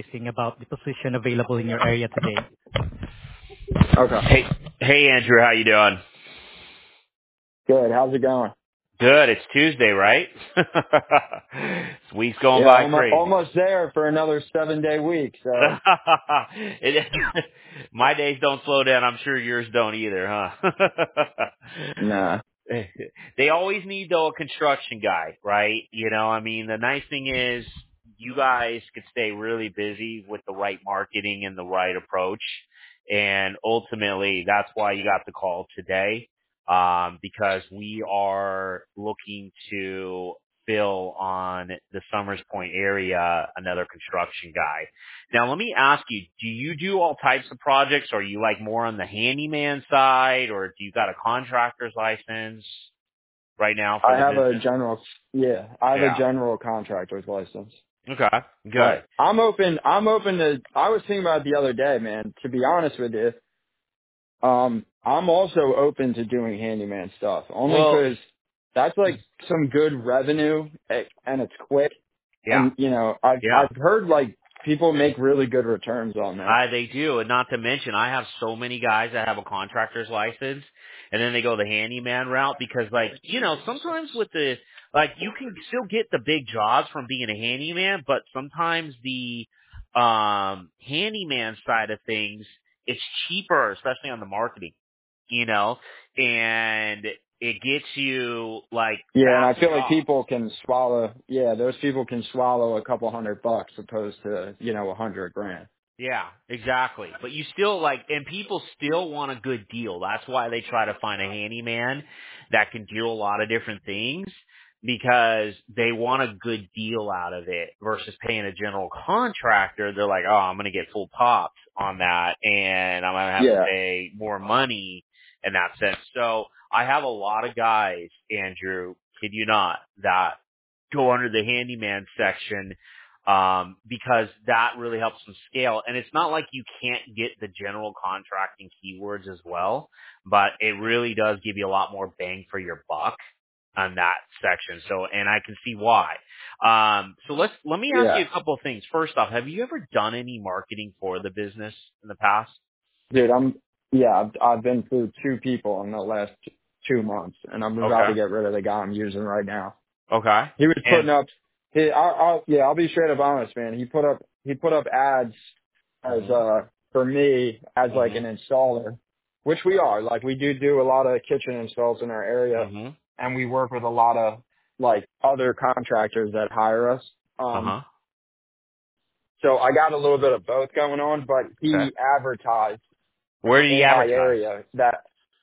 advising about the position available in your area today. Okay. Hey, Andrew, how you doing? Good. How's it going? Good. It's Tuesday, right? This week's going Yeah, by crazy. almost there for another 7-day week. So It- my days don't slow down. I'm sure yours don't either, huh? nah. They always need though a construction guy, right? I mean, the nice thing is you guys could stay really busy with the right marketing and the right approach. And ultimately that's why you got the call today. Because we are looking to fill on the Summers Point area another construction guy. Now, let me ask you, do you do all types of projects? Or are you like more on the handyman side, or do you got a contractor's license right now for I the have a business? general Yeah. general contractor's license. Okay. Good. But I'm open to I was thinking about it the other day, man, to be honest with you. I'm also open to doing handyman stuff, only Well, because that's like some good revenue and it's quick. yeah. And I've Yeah. heard like people make really good returns on that. They do, and not to mention, I have so many guys that have a contractor's license, and then they go the handyman route because, like, sometimes with you can still get the big jobs from being a handyman, but sometimes the handyman side of things, it's cheaper, especially on the marketing, you know, and it gets you like Yeah, and I fast feel like jobs. people can swallow. Yeah, those people can swallow a couple $100 opposed to 100 grand. Yeah, exactly. But you still and people still want a good deal. That's why they try to find a handyman that can do a lot of different things because they want a good deal out of it versus paying a general contractor. They're like, oh, I'm going to get full pops on that and I'm going to have to Yeah, pay more money in that sense. So I have a lot of guys, Andrew, kid you not, that go under the handyman section because that really helps them scale. And it's not like you can't get the general contracting keywords as well, but it really does give you a lot more bang for your buck on that section. So, and I can see why. So let me ask you yeah, a couple of things. First off, have you ever done any marketing for the business in the past? dude, I've been through 2 people in the last 2 months, and I'm about Okay. to get rid of the guy I'm using right now. Okay. He was And, putting up. I'll be straight up honest, man. He put up ads as mhm, for me as like mhm, an installer, which we are. Like we do a lot of kitchen installs in our area, mhm, and we work with a lot of like other contractors that hire us. uh-huh. So I got a little bit of both going on, but Okay. he advertised Where did he in my advertise? area that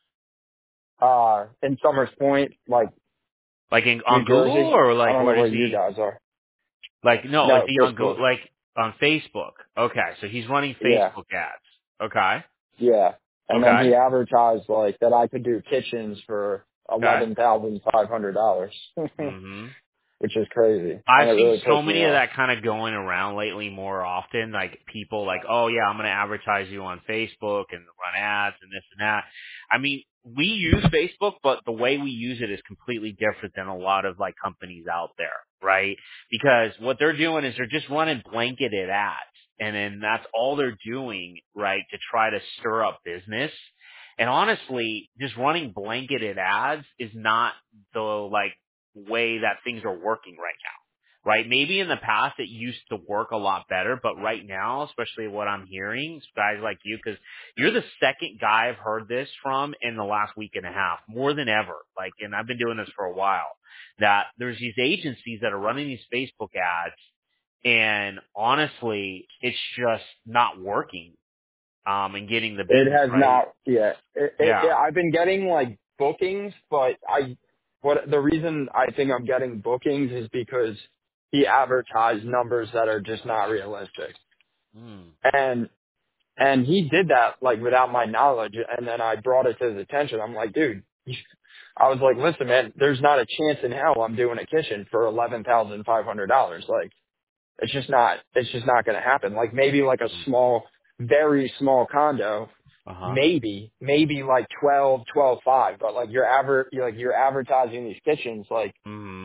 in Summers Point, like Like New on Google Jersey. or I like don't know where where does you he? guys are. Like, no, is No, he on Facebook. like on Facebook? Okay, so he's running Yeah. Facebook ads. Okay, Yeah. And then okay, he advertised like that I could do kitchens for okay. $11,500, hmm which is crazy. And I've it seen really so pissed me many of off. that kind of going around lately more often. Like people like, oh yeah, I'm going to advertise you on Facebook and run ads and this and that. I mean, we use Facebook, but the way we use it is completely different than a lot of like companies out there, right? Because what they're doing is they're just running blanketed ads. And then that's all they're doing, right, to try to stir up business. And honestly, just running blanketed ads is not the like way that things are working right now, right? Maybe in the past it used to work a lot better, but right now, especially what I'm hearing, guys like you, because you're the second guy I've heard this from in the last week and a half, more than ever. Like, and I've been doing this for a while, that there's these agencies that are running these Facebook ads, and honestly, it's just not working, and getting the It business has right. not yet. Yeah. I've been getting like bookings, but the reason I think I'm getting bookings is because he advertised numbers that are just not realistic. Mm. And he did that like without my knowledge, and then I brought it to his attention. I'm like, dude, I was like, listen, man, there's not a chance in hell I'm doing a kitchen for $11,500. Like, it's just not going to happen. Like maybe like a Mm. small, very small condo, Uh-huh. maybe like 12.5, but like you're advertising these kitchens, like,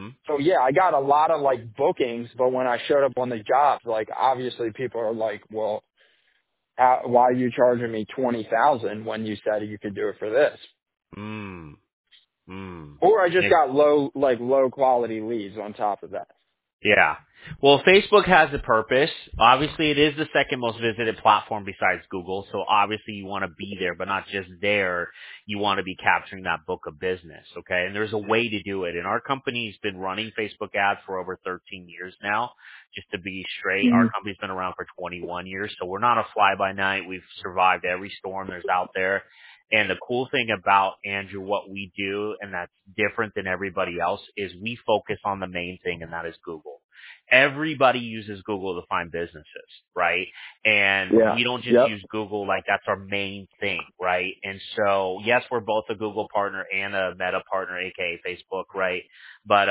So yeah, I got a lot of like bookings, but when I showed up on the jobs, like obviously people are like, well, why are you charging me 20,000 when you said you could do it for this? Mm. Mm. Or I just It, got low quality leads on top of that. yeah. Well, Facebook has a purpose. Obviously, it is the second most visited platform besides Google. So obviously you want to be there, but not just there. You want to be capturing that book of business. Okay. And there's a way to do it. And our company's been running Facebook ads for over 13 years now. Just to be straight, our Mhm. company's been around for 21 years. So we're not a fly by night. We've survived every storm there's out there. And the cool thing about Andrew, what we do, and that's different than everybody else, is we focus on the main thing, and that is Google. Everybody uses Google to find businesses, right? And Yeah. we don't just Yep. use Google like that's our main thing, right? And so, yes, we're both a Google partner and a Meta partner, aka Facebook, right? But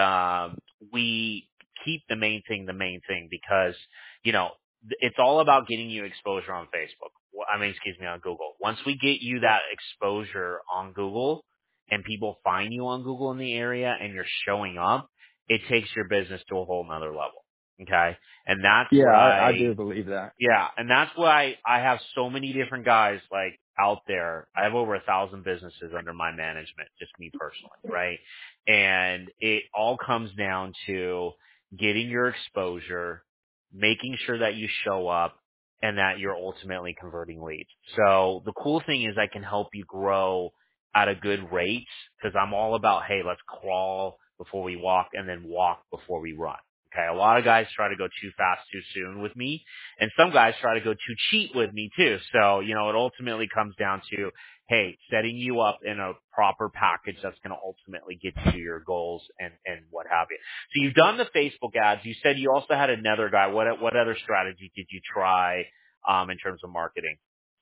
we keep the main thing because, you know, it's all about getting you exposure on Facebook. On Google. Once we get you that exposure on Google and people find you on Google in the area and you're showing up, it takes your business to a whole nother level. Okay. And that's Yeah, I why, do believe that. yeah. And that's why I have so many different guys like out there. I have over 1,000 businesses under my management, just me personally. Right. And it all comes down to getting your exposure, making sure that you show up, and that you're ultimately converting leads. So the cool thing is I can help you grow at a good rate because I'm all about, hey, let's crawl before we walk and then walk before we run. Okay. A lot of guys try to go too fast too soon with me, and some guys try to go too cheap with me too. So, you know, it ultimately comes down to, hey, setting you up in a proper package that's going to ultimately get you to your goals and what have you. So you've done the Facebook ads. You said you also had another guy. What other strategy did you try in terms of marketing?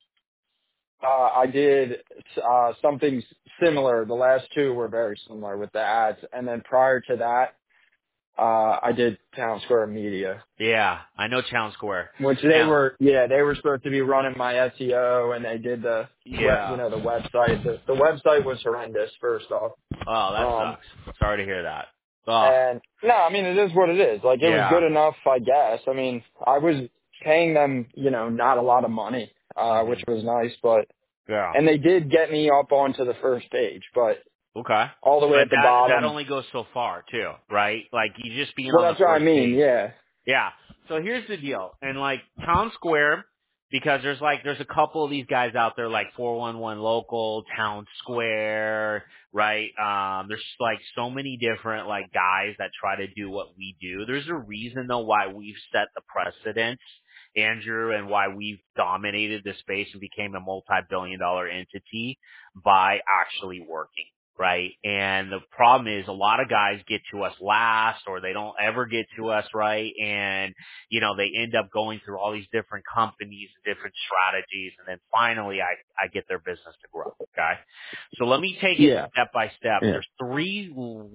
I did something similar. The last two were very similar with the ads. And then prior to that, I did Town Square Media, Yeah, I know Town Square. which Now, they were supposed to be running my SEO, and they did yeah. the website. The website was horrendous, first off. Oh, that Um, sucks. Sorry to hear that. Oh, and no, I mean, it is what it is. Like, it was yeah. good enough, I guess. I mean, I was paying them, not a lot of money, which Hmm. was nice, but, Yeah. and they did get me up onto the first page, but Okay. all the way But at the that bottom. only goes so far too, right? Like you just being Well, on the that's what I first mean. page. Yeah. Yeah. So here's the deal. And like Town Square, because there's a couple of these guys out there like 411 Local, Town Square, right? There's like so many different like guys that try to do what we do. There's a reason though why we've set the precedence, Andrew, and why we've dominated the space and became a multi-billion-dollar entity by actually working. Right. And the problem is a lot of guys get to us last or they don't ever get to us. Right. And, you know, they end up going through all these different companies and different strategies. And then finally I get their business to grow. Okay. So let me take it Yeah. step by step. Yeah. There's three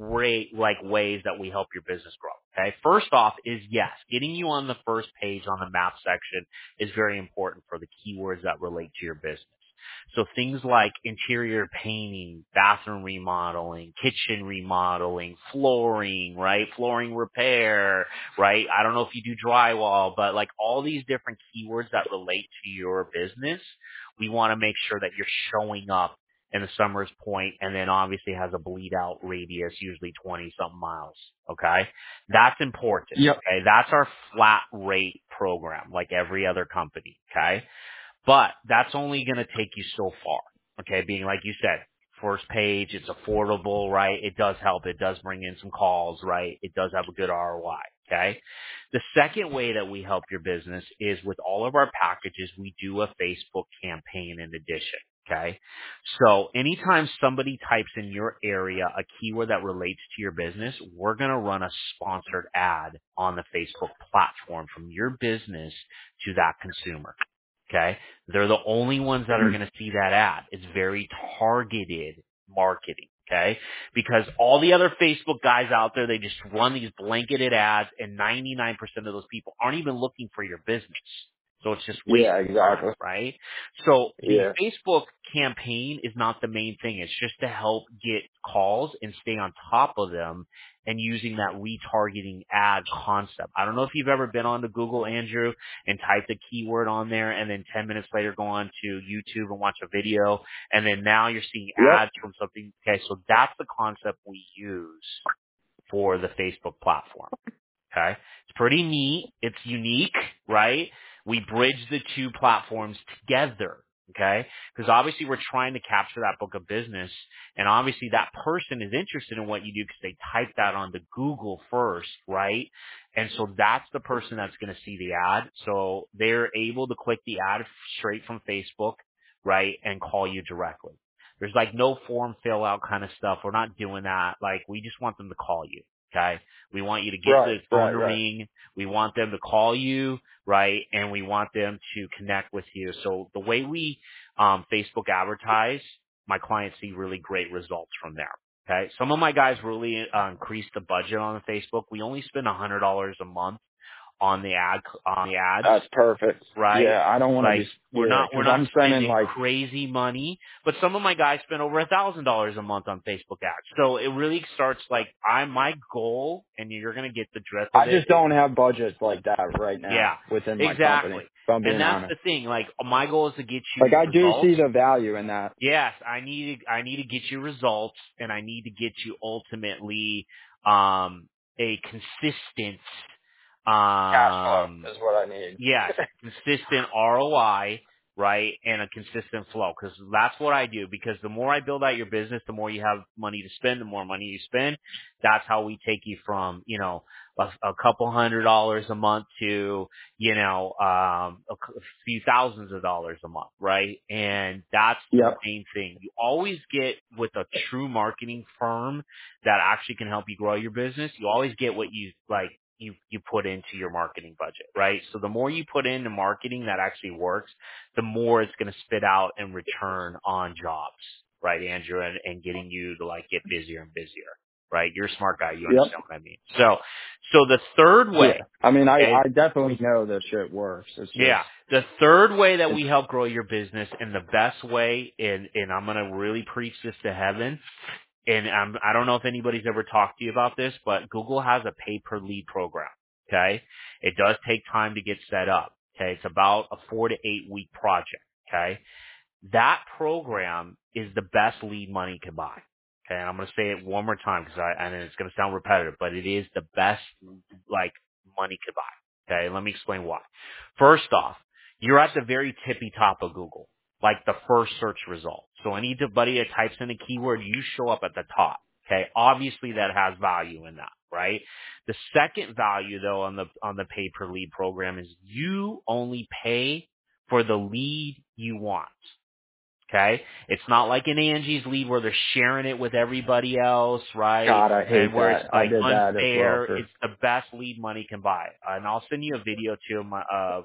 ways that we help your business grow. Okay. First off is yes, getting you on the first page on the map section is very important for the keywords that relate to your business. So things like interior painting, bathroom remodeling, kitchen remodeling, flooring, right? Flooring repair, right? I don't know if you do drywall, but like all these different keywords that relate to your business, we want to make sure that you're showing up in the Summers Point and then obviously has a bleed out radius, usually 20 something miles. Okay. That's important. Yep. Okay. That's our flat rate program, like every other company. Okay. But that's only going to take you so far. Okay. Being like you said, first page, it's affordable, right? It does help. It does bring in some calls, right? It does have a good ROI. Okay. The second way that we help your business is with all of our packages, we do a Facebook campaign in addition. Okay. So anytime somebody types in your area a keyword that relates to your business, we're going to run a sponsored ad on the Facebook platform from your business to that consumer. Okay. They're the only ones that are Mhm. going to see that ad. It's very targeted marketing. Okay. Because all the other Facebook guys out there, they just run these blanketed ads and 99% of those people aren't even looking for your business. So it's just Yeah, wasting time, exactly. right? So the Yeah. Facebook campaign is not the main thing. It's just to help get calls and stay on top of them and using that retargeting ad concept. I don't know if you've ever been onto Google, Andrew, and typed a keyword on there and then 10 minutes later go on to YouTube and watch a video and then now you're seeing Yep. ads from something. Okay, so that's the concept we use for the Facebook platform. Okay. It's pretty neat. It's unique, right? We bridge the two platforms together. Okay. Because obviously we're trying to capture that book of business. And obviously that person is interested in what you do because they type that onto Google first, right? And so that's the person that's going to see the ad. So they're able to click the ad straight from Facebook, right? And call you directly. There's like no form fill out kind of stuff. We're not doing that. Like we just want them to call you. Okay. We want you to get the Right. phone Right. to Right. ring. We want them to call you, right? And we want them to connect with you. So the way we Facebook advertise, my clients see really great results from there. Okay. Some of my guys really increased the budget on the Facebook. We only spend $100 a month on the ads, That's perfect. right? Yeah, I don't want to Like be. we're Yeah, not because I'm spending spending like. crazy money, but some of my guys spend over $1,000 a month on Facebook ads. So it really starts like my goal, and you're gonna get the drift of I it. just don't have budgets like that right Yeah, now within my company. exactly. If I'm And being that's honest. the thing. Like my goal is to get Like you I do results. see the value in that. Yes, I need to get you results, and I need to get you ultimately a consistent Cash flow um is what I need. yes, consistent ROI, right, and a consistent flow. Because that's what I do. Because the more I build out your business, the more you have money to spend. The more money you spend, that's how we take you from a couple $100s a month to a few thousands of dollars a month, right? And that's the Yep. main thing. You always get with a true marketing firm that actually can help you grow your business. You always get what you like. You put into your marketing budget, right? So the more you put into marketing that actually works, the more it's going to spit out and return on jobs, right, Andrew, and getting you to like get busier and busier, right? You're a smart guy. You Yep. understand what I mean. So the third way, Yeah. I mean, okay, I definitely know that shit works. It's just. yeah, the third way that we help grow your business and the best way, and I'm going to really preach this to heaven, and I don't know if anybody's ever talked to you about this, but Google has a pay per lead program. Okay. It does take time to get set up. Okay. It's about a 4 to 8 week project. Okay. That program is the best lead money can buy. Okay. And I'm going to say it one more time and it's going to sound repetitive, but it is the best like money could buy. Okay. Let me explain why. First off, you're at the very tippy top of Google, like the first search result. So anybody that types in a keyword, you show up at the top. Okay. Obviously that has value in that, right? The second value though on the pay per lead program is you only pay for the lead you want. Okay. It's not like an Angie's lead where they're sharing it with everybody else, right? God, I And hate where it's that. I like did that as well unfair. for. It's the best lead money can buy. And I'll send you a video too of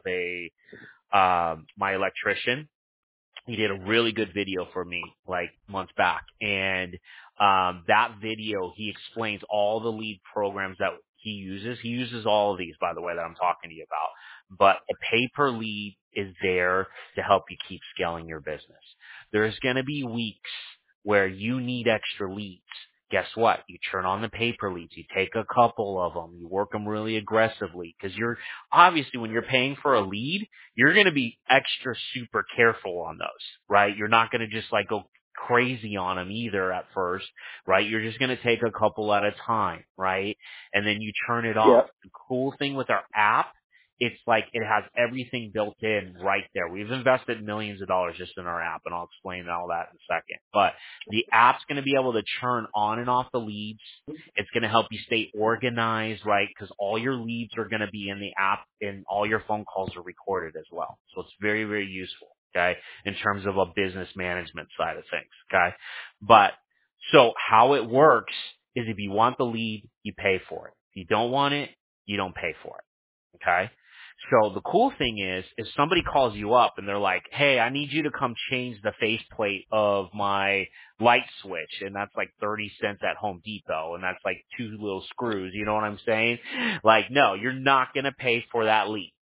my electrician. He did a really good video for me like months back. And that video, he explains all the lead programs that he uses. He uses all of these, by the way, that I'm talking to you about. But the pay per lead is there to help you keep scaling your business. There's going to be weeks where you need extra leads. Guess what? You turn on the pay per leads. You take a couple of them. You work them really aggressively because you're obviously when you're paying for a lead, you're going to be extra super careful on those, right? You're not going to just like go crazy on them either at first, right? You're just going to take a couple at a time, right? And then you turn it off. Yep. The cool thing with our app, it's like it has everything built in right there. We've invested millions of dollars just in our app, and I'll explain all that in a second. But the app's going to be able to turn on and off the leads. It's going to help you stay organized, right? Because all your leads are going to be in the app and all your phone calls are recorded as well. So it's very, very useful, okay, in terms of a business management side of things, okay? But so how it works is if you want the lead, you pay for it. If you don't want it, you don't pay for it, okay? So the cool thing is, if somebody calls you up and they're like, hey, I need you to come change the faceplate of my light switch, and that's like 30 cents at Home Depot, and that's like 2 little screws, you know what I'm saying? Like, no, you're not going to pay for that lead.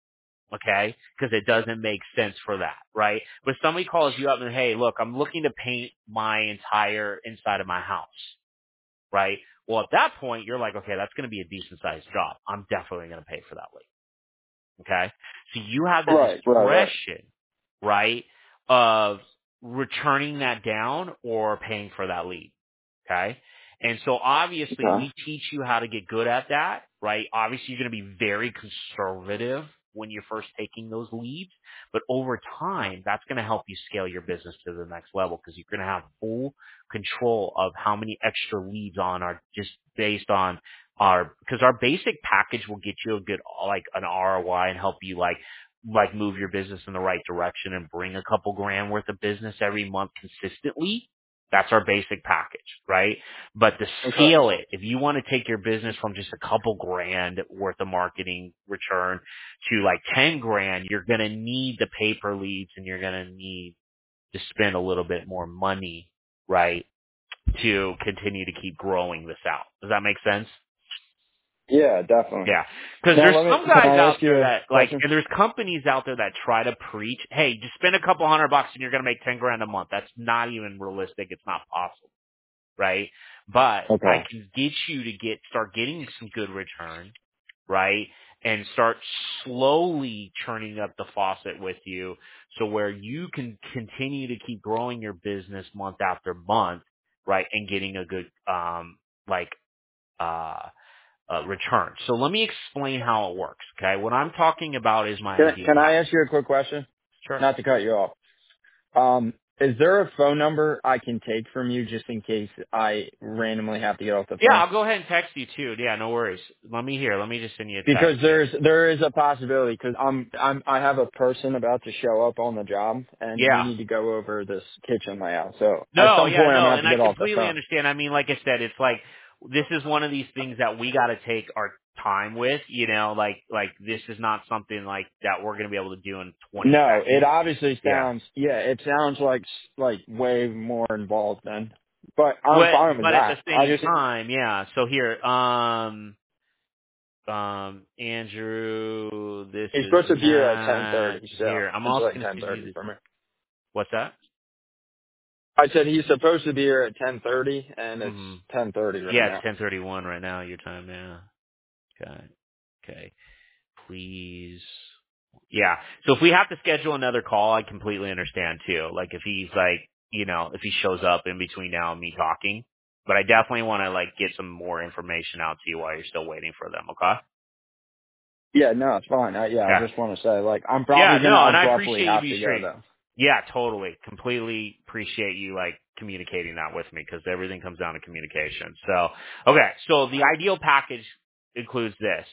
Okay? Because it doesn't make sense for that, right? But somebody calls you up and, hey, look, I'm looking to paint my entire inside of my house, right? Well, at that point, you're like, okay, that's going to be a decent sized job. I'm definitely going to pay for that lead. Okay? So you have the Right. discretion, right, of returning that down or paying for that lead. Okay? And so obviously Okay. we teach you how to get good at that, right? Obviously you're going to be very conservative when you're first taking those leads, but over time that's going to help you scale your business to the next level because you're going to have full control of how many extra leads on are just based on because our basic package will get you a good, like an ROI and help you like move your business in the right direction and bring a couple grand worth of business every month consistently. That's our basic package, right? But to Okay. scale it, if you want to take your business from just a couple grand worth of marketing return to like 10 grand, you're going to need the pay per leads and you're going to need to spend a little bit more money, right? To continue to keep growing this out. Does that make sense? Yeah, definitely. Yeah. Because Now, there's some can guys I out ask there you a that like, question? and there's companies out there that try to preach, hey, just spend a couple $100 and you're going to make 10 grand a month. That's not even realistic. It's not possible. Right. But I Okay. can get you to start getting some good return. Right. And start slowly turning up the faucet with you. So where you can continue to keep growing your business month after month. Right. And getting a good, return. So let me explain how it works. Okay. What I'm talking about is my ideal Can I package. ask you a quick question? Sure. Not to cut you off. Is there a phone number I can take from you just in case I randomly have to get off the Yeah, phone? I'll go ahead and text you too. Yeah, no worries. Let me just send you a text Because here. there is a possibility because I have a person about to show up on the job and we Yeah. need to go over this kitchen layout. So at No, some yeah, point I'm no, gonna have and to I get off the completely phone. understand. I mean, like I said, it's like this is one of these things that we got to take our time with. You know, like this is not something like that we're going to be able to do in 20 No, it seconds. obviously Yeah. sounds it sounds like way more involved then. But I'm What? fine with But at the that. I same just time, yeah. So here, Andrew, this he's is supposed to be here at Matt 10:30, so here. I'm it's also like going to send you 10:30 this. for me. What's that? I said he's supposed to be here at 10:30 and it's Mm-hmm. 10:30 right Yeah, it's now. 10:31 right now. Your time, yeah. Okay. Okay. Please. Yeah. So if we have to schedule another call, I completely understand too. Like if he's like, if he shows up in between now and me talking. But I definitely want to like get some more information out to you while you're still waiting for them. Okay. Yeah, no, it's fine. I Yeah. just want to say like I'm Yeah. probably gonna No, and I abruptly appreciate you have being to go straight. though. Yeah, totally. Completely appreciate you like communicating that with me because everything comes down to communication. So, okay. So the ideal package includes this.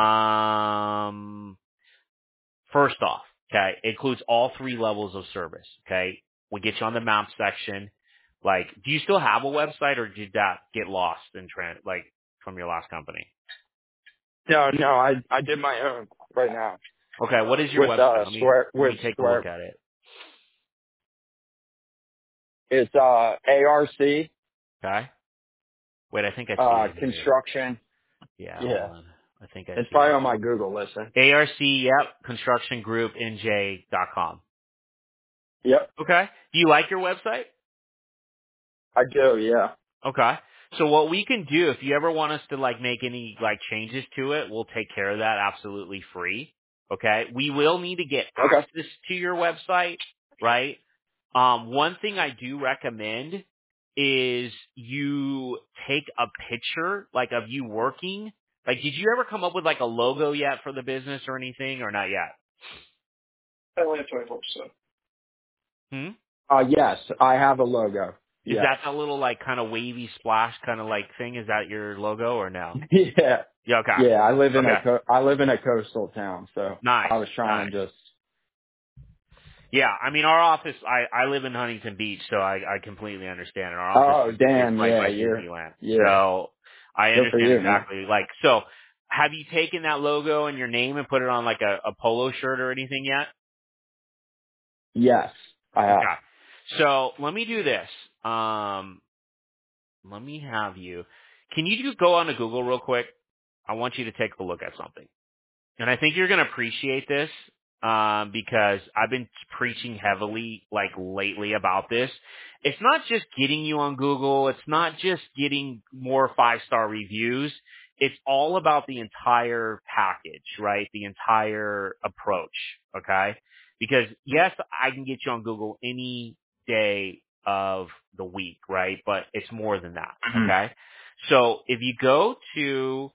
First off, okay, it includes all three levels of service. Okay. We get you on the map section. Like, do you still have a website or did that get lost in from your last company? No, I did my own right now Okay. What is your with website? Let me take a look Square. at it. It's ARC Okay. Wait, I think I see it here. construction. Yeah, hold Yeah, on. I think I it's see probably it. on my Google listen. ARC, yep, constructiongroupnj.com. Yep, Okay. Do you like your website? I do. Yeah. Okay. So what we can do, if you ever want us to like make any like changes to it, we'll take care of that absolutely free. Okay. We will need to get Okay. access to your website, right? One thing I do recommend is you take a picture like of you working. Like, did you ever come up with like a logo yet for the business or anything or not yet? I went to my website. Hmm? Yes, I have a logo. Is Yes. that a little like kind of wavy splash kind of like thing? Is that your logo or no? Yeah. Yeah, okay. Yeah, Okay. I live in a coastal town, so Nice. I was trying Nice. to just. Yeah, I mean, our office, I live in Huntington Beach, so I completely understand. And our office Oh, is damn! right Yeah, by Disneyland. yeah. So I Good for understand you, man. exactly. Like, so have you taken that logo and your name and put it on like a polo shirt or anything yet? Yes, I have. Okay. So let me do this. Let me have you. Can you just go on to Google real quick? I want you to take a look at something. And I think you're going to appreciate this. because I've been preaching heavily like lately about this. It's not just getting you on Google. It's not just getting more 5-star reviews. It's all about the entire package, right? The entire approach, okay? Because yes, I can get you on Google any day of the week, right? But it's more than that, Mhm. okay? So if you go to,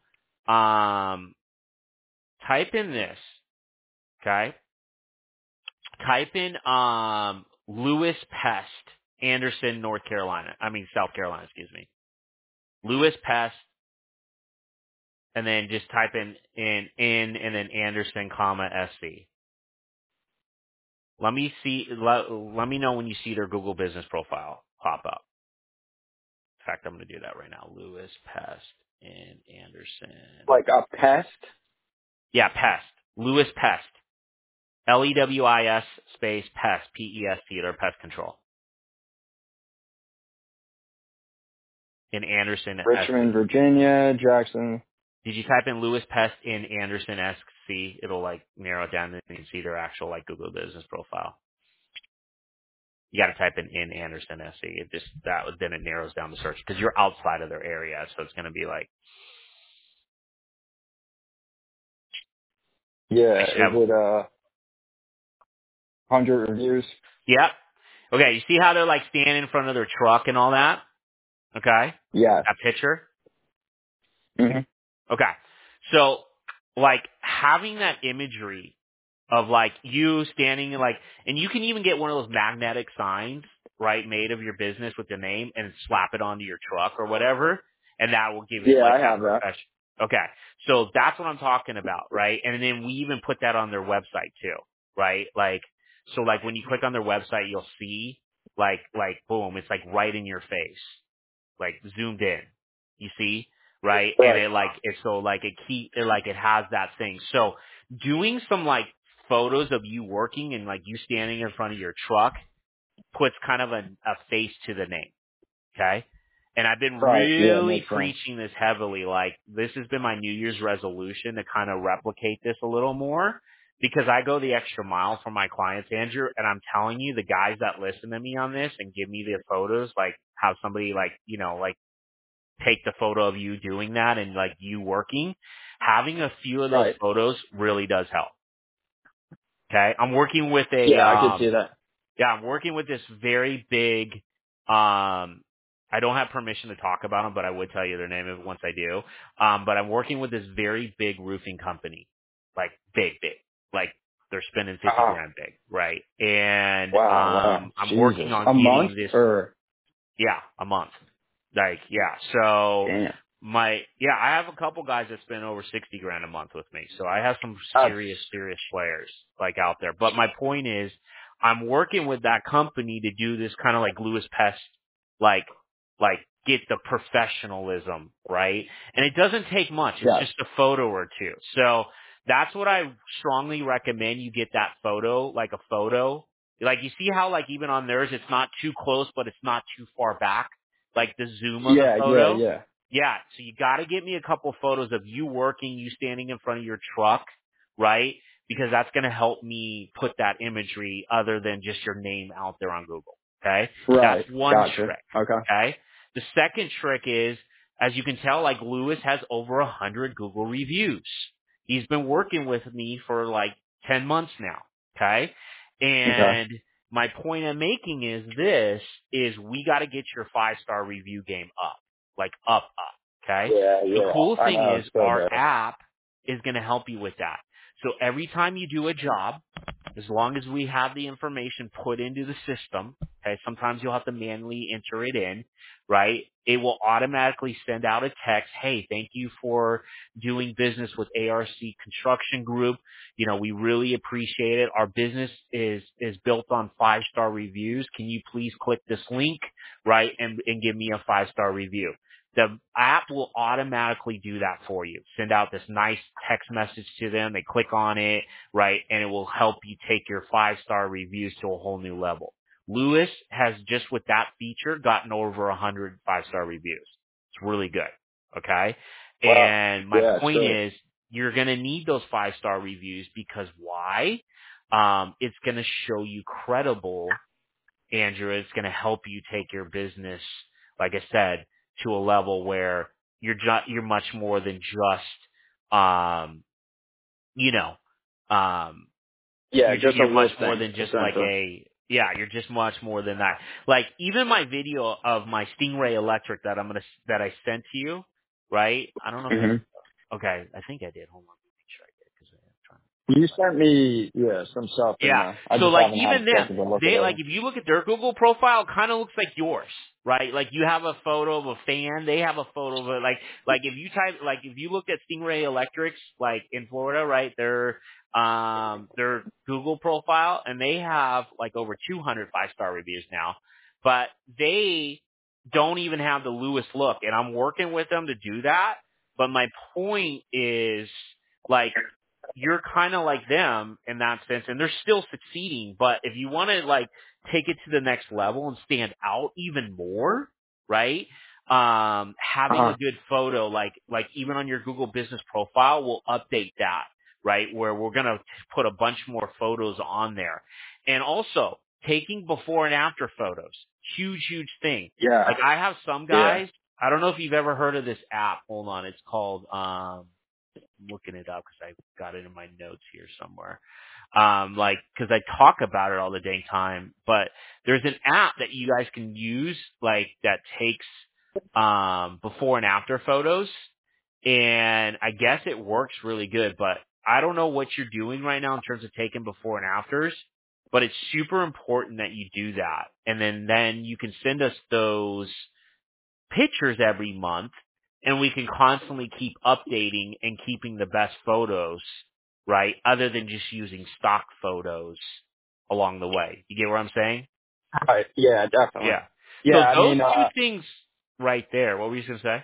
type in this, okay? Type in Lewis Pest, Anderson, South Carolina, excuse me. Lewis Pest, and then just type in and then Anderson, SC. Let me see. Let me know when you see their Google business profile pop up. In fact, I'm going to do that right now. Lewis Pest and Anderson. Like a pest? Yeah, Pest. Lewis Pest. LEWIS space Pest. PEST. They're pest control. In Anderson, Richmond, SC. Virginia, Jackson. Did you type in Lewis Pest in Anderson SC? It'll like narrow it down and you can see their actual like Google business profile. You got to type in Anderson SC. Then it narrows down the search because you're outside of their area. So it's going to be like, Yeah, I should is have, it 100 reviews? yeah. Okay. You see how they're like standing in front of their truck and all that? Okay. Yes. That picture. hmm Okay. So like having that imagery of like you standing like, and you can even get one of those magnetic signs, right, made of your business with the name and slap it onto your truck or whatever, and that will give it Yeah, like I that have that. profession. Okay. So that's what I'm talking about, right? And then we even put that on their website too, right? Like, so like when you click on their website, you'll see like boom, it's like right in your face, like zoomed in, you see? Right? And Right. it has that thing. So doing some like photos of you working and like you standing in front of your truck puts kind of a face to the name. Okay. And I've been Right. Yeah, really makes sense. preaching this heavily. Like this has been my New Year's resolution to kind of replicate this a little more because I go the extra mile for my clients, Andrew. And I'm telling you, the guys that listen to me on this and give me the photos, like have somebody like, like take the photo of you doing that and like you working, having a few of those Right. photos really does help. Okay. I'm working with Yeah, I could see that. I'm working with this very big, I don't have permission to talk about them, but I would tell you their name once I do. But I'm working with this very big roofing company, like big, like they're spending 50 Uh-huh. grand big, right? And, Wow. I'm working Jesus. on A month getting this, or? yeah, a month. Like, yeah. So Damn. I have a couple guys that spend over 60 grand a month with me. So I have some That's, serious players like out there. But my point is I'm working with that company to do this kind of like Lewis Pest, like get the professionalism, right? And it doesn't take much. It's yes. just a photo or two. So that's what I strongly recommend you get that photo, like a photo. Like you see how like even on theirs it's not too close, but it's not too far back. Like the zoom of the photo. Yeah. Yeah, so you got to get me a couple photos of you working, you standing in front of your truck, right? Because that's going to help me put that imagery other than just your name out there on Google. Okay, that's Right. one Gotcha. trick. Okay. Okay, the second trick is, as you can tell, like Lewis has over 100 Google reviews. He's been working with me for like 10 months now. Okay, Okay. and my point I'm making is we got to get your 5-star review game up. Like up. Okay. The Yeah. cool I thing know. is It's so our bad. app is going to help you with that. So every time you do a job, as long as we have the information put into the system, okay, sometimes you'll have to manually enter it in, right? It will automatically send out a text, hey, thank you for doing business with ARC Construction Group. We really appreciate it. Our business is built on 5-star reviews. Can you please click this link, right, and give me a 5-star review? The app will automatically do that for you. Send out this nice text message to them. They click on it, right? And it will help you take your 5-star reviews to a whole new level. Lewis has just with that feature gotten over 100 5-star reviews. It's really good. Okay. Wow. And my Yeah, point sure. is you're going to need those 5-star reviews because why? it's going to show you credible, Andrew. It's going to help you take your business, like I said, to a level where you're much more than just, you know, Yeah, just a you're much more listing, than just like essentially. you're just much more than that. Like even my video of my Stingray Electric that I sent to you, right? I don't know if hmm okay, I think I did. Hold on, let me make sure I did because I'm trying. You sent me, some stuff, and Yeah. I So just like haven't had a even them, chance to look it they like over. if you look at their Google profile, it kind of looks like yours, right? Like you have a photo of a fan, they have a photo of it. Like if you type, like if you look at Stingray Electrics, like in Florida, right? Their Google profile, and they have like over 200 5-star reviews now, but they don't even have the Lewis look, and I'm working with them to do that. But my point is, like, you're kind of like them in that sense, and they're still succeeding. But if you want to like take it to the next level and stand out even more, right? Having a Uh-huh. good photo, like even on your Google Business profile, will update that, right? Where we're gonna put a bunch more photos on there, and also taking before and after photos, huge thing. Yeah. Like I have some Yeah. guys. I don't know if you've ever heard of this app. Hold on, it's called I'm looking it up because I got it in my notes here somewhere. Like, cause I talk about it all the dang time, but there's an app that you guys can use, like, that takes, before and after photos. And I guess it works really good, but I don't know what you're doing right now in terms of taking before and afters, but it's super important that you do that. And then you can send us those pictures every month, and we can constantly keep updating and keeping the best photos, right? Other than just using stock photos along the way. You get what I'm saying? Right. Yeah, definitely. Yeah. Yeah, So I those mean, two things right there. What were you going to say?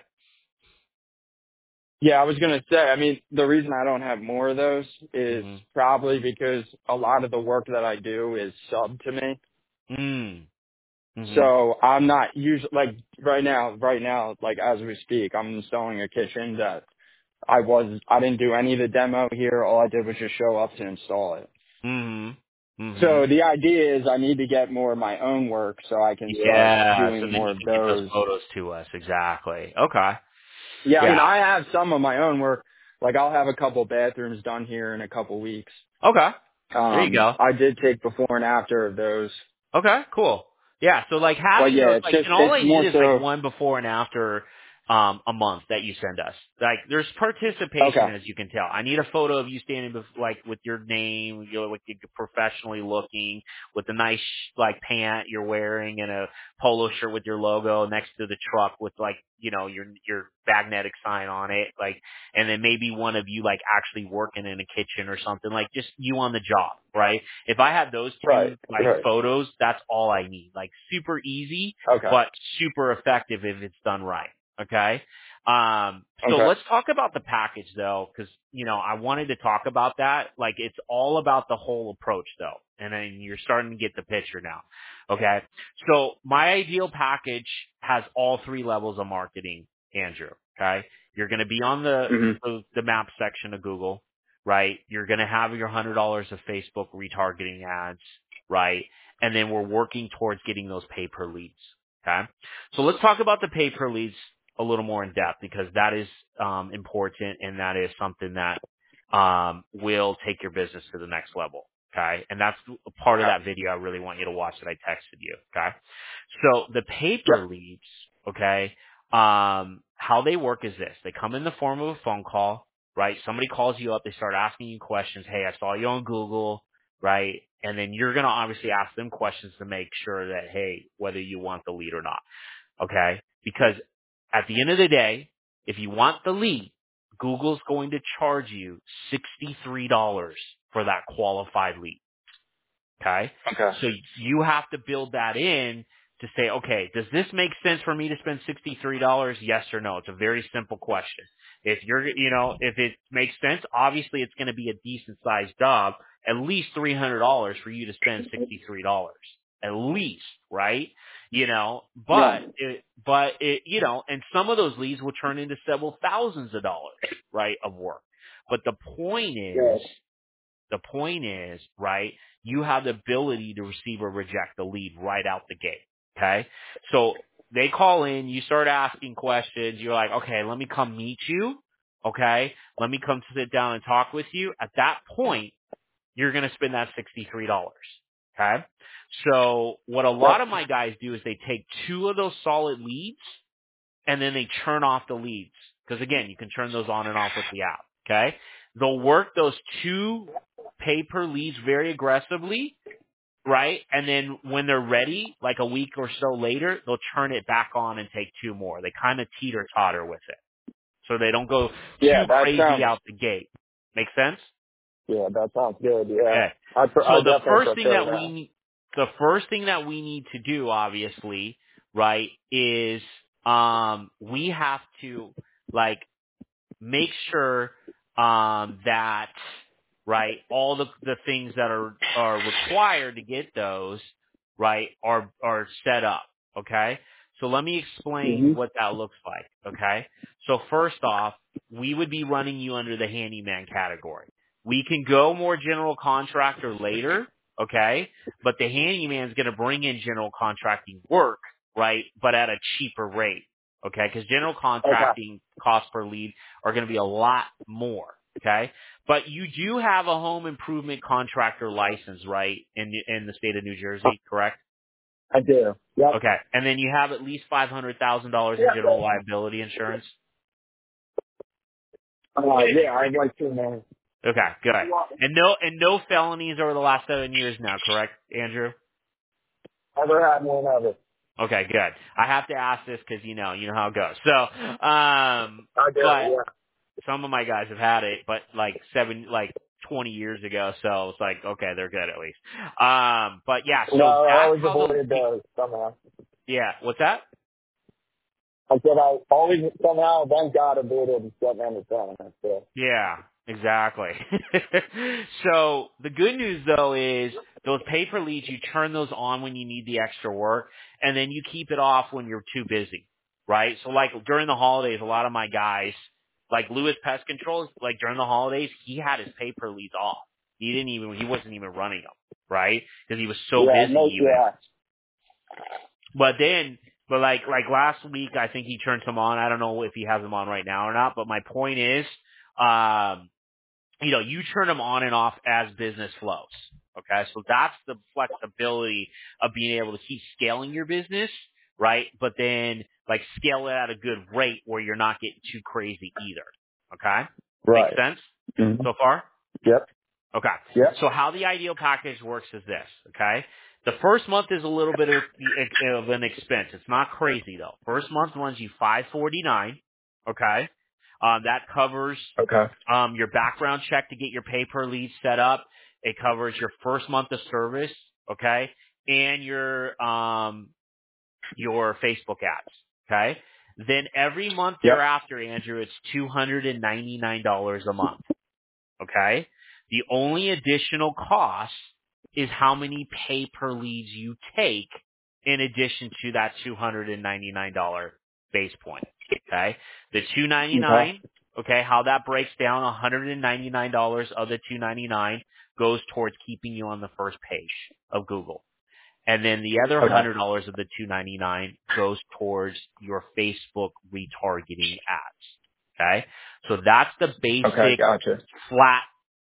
yeah, I was going to say, I mean, the reason I don't have more of those is Mm-hmm. probably because a lot of the work that I do is sub to me. Mm-hmm. So I'm not usually, like, right now, like, as we speak, I'm installing a kitchen that I didn't do any of the demo here. All I did was just show up to install it. Mm-hmm. Mm-hmm. So the idea is I need to get more of my own work so I can start Yeah. So doing then more you of can get those those. photos to us. Exactly. Okay. Yeah, I mean, Yeah. I have some of my own work. Like, I'll have a couple bathrooms done here in a couple weeks. Okay. There you go. I did take before and after of those. Okay, cool. Yeah, so like But having yeah, those, like, and all it's I need more is like so, one before and after a month that you send us. Like there's participation, okay, as you can tell. I need a photo of you standing like with your name, you know, like you're professionally looking, with a nice like pant you're wearing and a polo shirt with your logo next to the truck with like, you know, your magnetic sign on it, like, and then maybe one of you like actually working in a kitchen or something, like just you on the job, right? If I had those right, two like right, photos, that's all I need. Like super easy, okay, but super effective if it's done right. Okay. So okay, let's talk about the package though, because you know I wanted to talk about that. Like it's all about the whole approach though, and then you're starting to get the picture now. Okay. So my ideal package has all three levels of marketing, Andrew. Okay. You're going to be on hmm the map section of Google, right? You're going to have your $100 of Facebook retargeting ads, right? And then we're working towards getting those pay per leads. Okay. So let's talk about the pay per leads a little more in depth because that is important and that is something that will take your business to the next level. Okay. And that's a part of that video I really want you to watch that I texted you. Okay. So the pay per yep, leads, okay, how they work is this. They come in the form of a phone call, right? Somebody calls you up. They start asking you questions. Hey, I saw you on Google, right? And then you're going to obviously ask them questions to make sure that, hey, whether you want the lead or not. Okay? Because at the end of the day, if you want the lead, Google's going to charge you $63 for that qualified lead. Okay? okay, So you have to build that in to say, okay, does this make sense for me to spend $63? Yes or no? It's a very simple question. If you're, you know, if it makes sense, obviously it's going to be a decent sized job, at least $300 for you to spend $63. At least, right? You know, yeah, but it, you know, and some of those leads will turn into several thousands of dollars, right, of work. But the point yeah, The point is, right, you have the ability to receive or reject the lead right out the gate. Okay? So they call in, you start asking questions, you're like, okay, let me come meet you. Okay? Let me come sit down and talk with you. At that point, you're going to spend that $63. Okay? So what a lot of my guys do is they take 2 of those solid leads and then they turn off the leads. Because again, you can turn those on and off with the app. Okay? They'll work those 2 pay-per leads very aggressively, right? And then when they're ready, like a week or so later, they'll turn it back on and take 2 more. They kind of teeter-totter with it. So they don't go Yeah, too that crazy sounds. out the gate. Make sense? Yeah, that sounds good. Yeah, Okay. I So the definitely first thing prefer that that. we need to do, obviously, right, is we have to like make sure that right all the things that are required to get those right are set up. Okay. So let me explain Mhm. what that looks like. Okay. So first off, we would be running you under the handyman category. We can go more general contractor later, okay? But the handyman's going to bring in general contracting work, right? But at a cheaper rate, okay? Because general Okay. contracting costs per lead are going to be a lot more, okay? But you do have a home improvement contractor license, right? In the state of New Jersey, correct? I do. Yep. Okay. And then you have at least $500,000 in general liability insurance. Yeah, I'd like to know. Okay, good. And no felonies over the last 7 years now, correct, Andrew? Never had one ever. Okay, good. I have to ask this because you know how it goes. So, I do. but Yeah. some of my guys have had it, but like 20 years ago. So it's like, okay, they're good at least. But yeah, No, so I that's always how avoided those somehow. yeah, what's that? I said I always somehow, thank God, avoided getting into felonies. So. Yeah, exactly. So the good news though is those pay-per leads, you turn those on when you need the extra work, and then you keep it off when you're too busy, right? So like during the holidays, a lot of my guys, like Lewis Pest Control, like during the holidays, he had his pay-per leads off. He wasn't even running them, right? Because he was so Yeah. busy No. even. Yeah. But like last week, I think he turned some on. I don't know if he has them on right now or not. But my point is, you turn them on and off as business flows. Okay, so that's the flexibility of being able to keep scaling your business, right? But then like scale it at a good rate where you're not getting too crazy either. Okay, makes Right. sense Mm-hmm. so far. Yep. Okay. Yep. So how the ideal package works is this, okay? The first month is a little bit of an expense. It's not crazy though. First month runs you $549, okay? That covers Okay. your background check to get your pay per lead set up. It covers your first month of service, okay? And your Facebook ads, okay? Then every month Yep. thereafter, Andrew, it's $299 a month. Okay? The only additional cost is how many pay per leads you take in addition to that $299 base point. Okay? The Okay. $299, okay, how that breaks down, $199 of the $299 goes towards keeping you on the first page of Google. And then the other Okay. $100 of the $299 goes towards your Facebook retargeting ads. Okay? So that's the Okay. basic Gotcha. flat,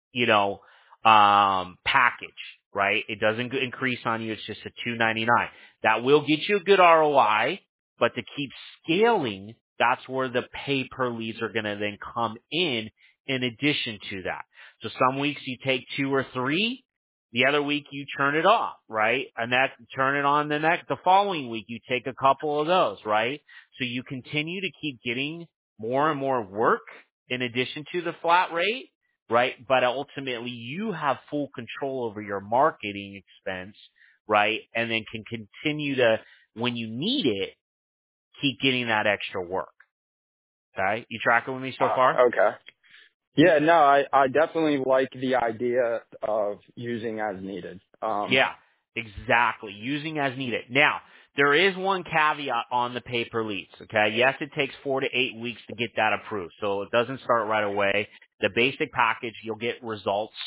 package, right? It doesn't increase on you. It's just a $299. That will get you a good ROI, but to keep scaling, that's where the pay per leads are going to then come in addition to that. So some weeks you take 2 or 3. The other week you turn it off, right? And that turn it on the following week you take a couple of those, right? So you continue to keep getting more and more work in addition to the flat rate, right? But ultimately you have full control over your marketing expense, right? And then can continue to, when you need it, keep getting that extra work. Okay? You tracking with me so far? Okay. Yeah, no, I definitely like the idea of using as needed. Yeah, exactly. Using as needed. Now, there is one caveat on the pay per leads. Okay. Yes, it takes 4 to 8 weeks to get that approved. So it doesn't start right away. The basic package, you'll get results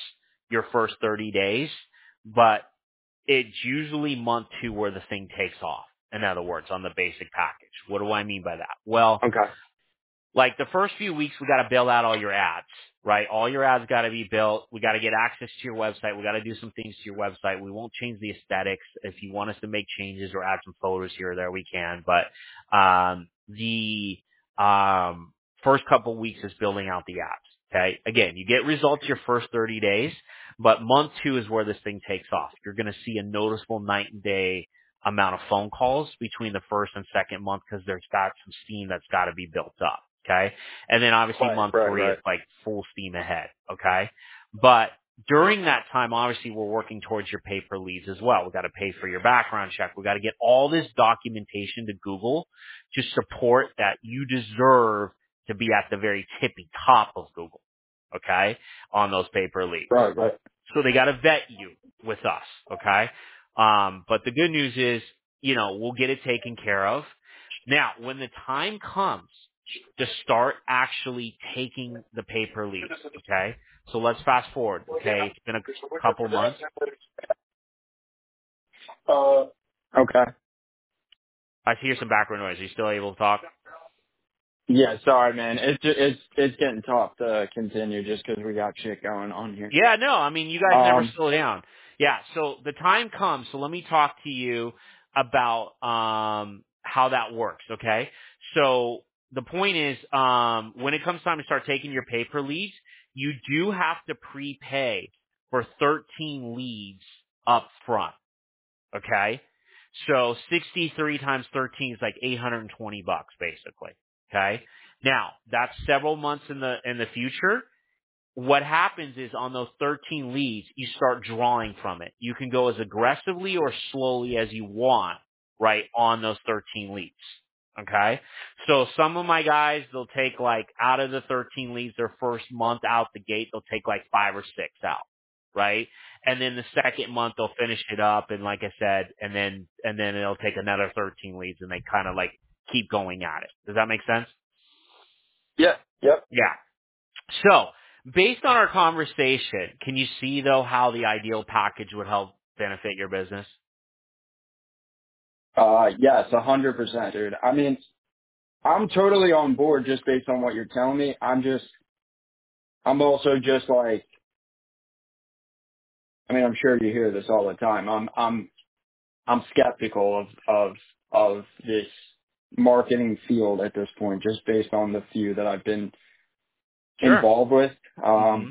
your first 30 days, but it's usually month 2 where the thing takes off. In other words, on the basic package. What do I mean by that? Well, Okay. like the first few weeks, we got to build out all your ads, right? All your ads got to be built. We got to get access to your website. We got to do some things to your website. We won't change the aesthetics. If you want us to make changes or add some photos here or there, we can. But the first couple weeks is building out the ads. Okay. Again, you get results your first 30 days, but month 2 is where this thing takes off. You're going to see a noticeable night and day amount of phone calls between the first and second month because there's got some steam that's got to be built up. Okay. And then obviously month 3 is like full steam ahead. Okay. But during that time, obviously we're working towards your pay per leads as well. We got to pay for your background check. We got to get all this documentation to Google to support that you deserve to be at the very tippy top of Google. Okay. On those pay per leads. Right. So they got to vet you with us. Okay. But the good news is, we'll get it taken care of. Now, when the time comes to start actually taking the pay per leads, okay? So let's fast forward, okay? It's been a couple months. Okay. I hear some background noise. Are you still able to talk? Yeah, sorry, man. It's getting tough to continue just because we got shit going on here. Yeah, no, I mean, you guys never slow down. Yeah, so the time comes. So let me talk to you about how that works, okay? So the point is, when it comes time to start taking your pay per leads, you do have to prepay for 13 leads up front, okay? So 63 times 13 is like $820 basically, okay? Now, that's several months in the future. What happens is on those 13 leads, you start drawing from it. You can go as aggressively or slowly as you want, right, on those 13 leads. Okay? So some of my guys, they'll take like out of the 13 leads, their first month out the gate, they'll take like 5 or 6 out, right? And then the second month they'll finish it up and like I said, and then it'll take another 13 leads and they kind of like keep going at it. Does that make sense? Yeah. Yep. Yeah. So, based on our conversation, can you see, though, how the ideal package would help benefit your business? Yes, 100%, dude. I mean, I'm totally on board just based on what you're telling me. I'm also just like, I mean, I'm sure you hear this all the time. I'm skeptical of this marketing field at this point, just based on the few that I've been Sure. involved with. Mm-hmm.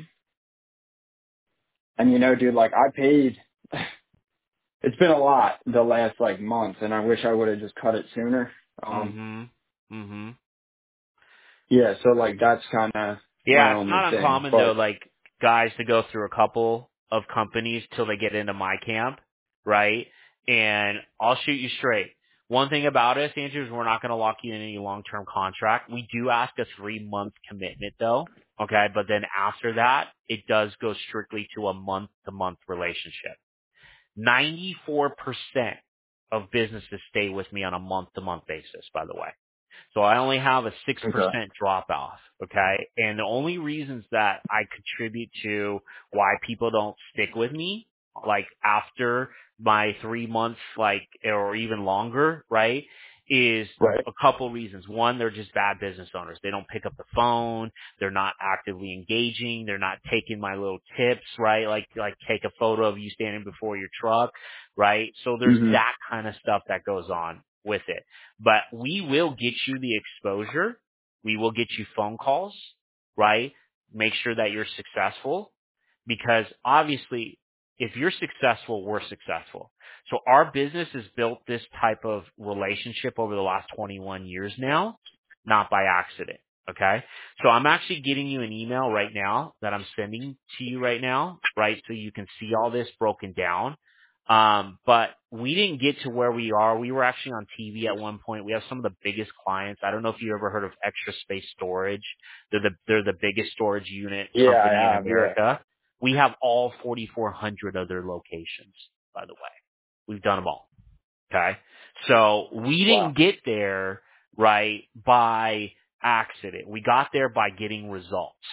And dude, like I paid, it's been a lot the last like month and I wish I would have just cut it sooner. Mm-hmm. Mm-hmm. Yeah, so like that's kind of my Yeah, it's only not thing, uncommon, though, but like, guys to go through a couple of companies till they get into my camp, right? And I'll shoot you straight. One thing about us, Andrew, is we're not going to lock you in any long-term contract. We do ask a 3-month commitment, though, okay? But then after that, it does go strictly to a month-to-month relationship. 94% of businesses stay with me on a month-to-month basis, by the way. So I only have a 6% drop off, okay? And the only reasons that I contribute to why people don't stick with me, like after my 3 months, like, or even longer, right, is right. a couple reasons. One, they're just bad business owners. They don't pick up the phone. They're not actively engaging. They're not taking my little tips, right? Like take a photo of you standing before your truck, right? So there's Mhm. that kind of stuff that goes on with it. But we will get you the exposure. We will get you phone calls, right? Make sure that you're successful because obviously if you're successful, we're successful. So our business has built this type of relationship over the last 21 years now, not by accident. Okay. So I'm actually getting you an email right now that I'm sending to you right now, right? So you can see all this broken down. But we didn't get to where we are. We were actually on TV at one point. We have some of the biggest clients. I don't know if you ever heard of Extra Space Storage. They're the biggest storage unit Yeah, company I in have. Yeah. America. We have all 4,400 of their locations, by the way. We've done them all. Okay. So we Wow. didn't get there, right, by accident. We got there by getting results.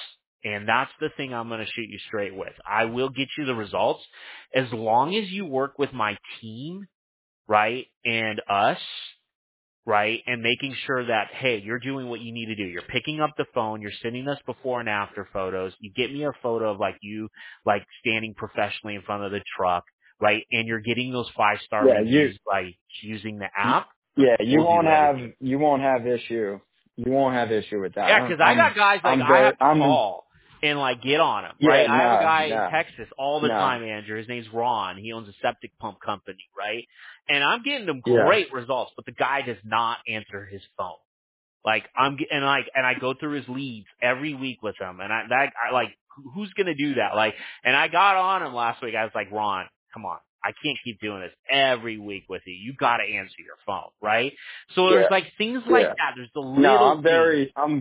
And that's the thing I'm going to shoot you straight with. I will get you the results as long as you work with my team, right, and us, right, and making sure that, hey, you're doing what you need to do. You're picking up the phone. You're sending us before and after photos. You get me a photo of like you, like standing professionally in front of the truck, right, and you're getting those 5-star Yeah, reviews by using the app. yeah, We'll do everything. you won't have issue. You won't have issue with that. Yeah, 'cause I got guys like I'm I very, have to call and like get on him, yeah, right? I have a no, guy in no, Texas all the no. time, Andrew. His name's Ron. He owns a septic pump company, right? And I'm getting them Yeah, great results, but the guy does not answer his phone. Like and I go through his leads every week with him, and I like who's gonna do that? Like, and I got on him last week. I was like, Ron, come on, I can't keep doing this every week with you. You got to answer your phone, right? So yeah, there's like things like yeah. that. There's the No, little things,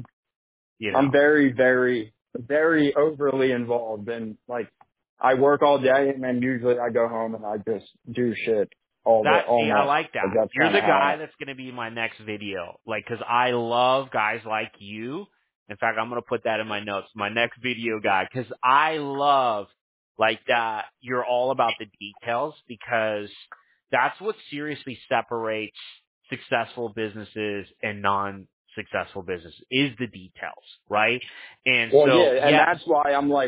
you I'm know. very, very, very overly involved, and like I work all day, and then usually I go home and I just do shit all See, I night. like Like that. that's You're kind the of guy how. that's going to be my next video. Like, cause I love guys like you. In fact, I'm going to put that in my notes. My next video guy. Cause I love like that. You're all about the details because that's what seriously separates successful businesses and non-successful businesses is the details, right? And Well, so, yeah, and yes, that's why I'm like,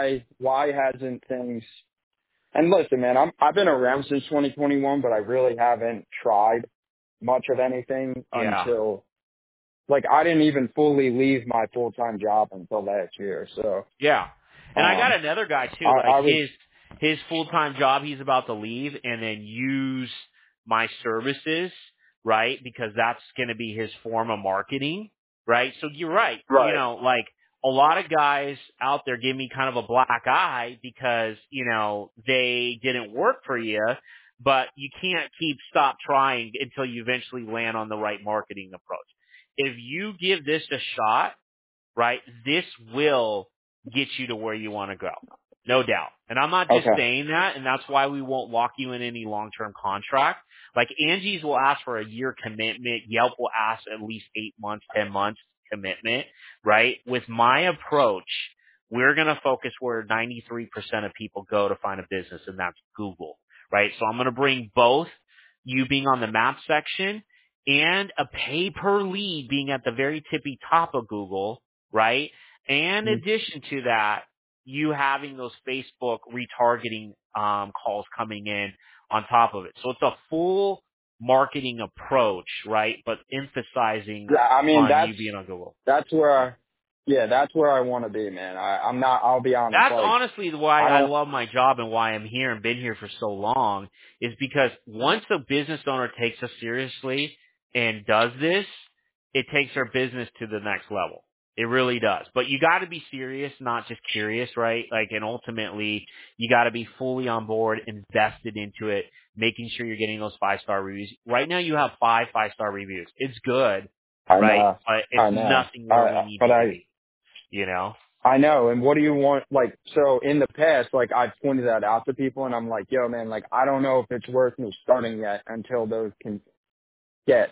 why hasn't things? And listen, man, I've been around since 2021, but I really haven't tried much of anything yeah. until like I didn't even fully leave my full time job until last year. So Yeah. And I got um, another guy too, like I was his full-time job he's about to leave and then use my services, right? Because that's going to be his form of marketing, right? So you're right. You right. know, like a lot of guys out there give me kind of a black eye because, you know, they didn't work for you, but you can't stop trying until you eventually land on the right marketing approach. If you give this a shot, right? This will get you to where you want to go. No doubt. And I'm not just Okay. saying that, and that's why we won't lock you in any long-term contract. Like Angie's will ask for a year commitment. Yelp will ask at least 8 months, 10 months commitment, right? With my approach, we're going to focus where 93% of people go to find a business, and that's Google, right? So I'm going to bring both you being on the map section and a pay per lead being at the very tippy top of Google, right? And in addition to that, you having those Facebook retargeting calls coming in on top of it. So it's a full marketing approach, right? But emphasizing Yeah, I mean on you being on Google. that's where that's where I want to be, man. I'm not. I'll be honest. That's Like honestly why I I don't. love my job and why I'm here and been here for so long is because once a business owner takes us seriously and does this, it takes our business to the next level. It really does. But you got to be serious, not just curious, right? Like, and ultimately, you got to be fully on board, invested into it, making sure you're getting those 5-star reviews. Right now, you have 5-star reviews. It's good, I right? know. But it's I know. nothing where we need But you to be, you know? I know. And what do you want? Like, so in the past, like I've pointed that out to people, and I'm like, yo, man, like I don't know if it's worth me starting yet until those can get.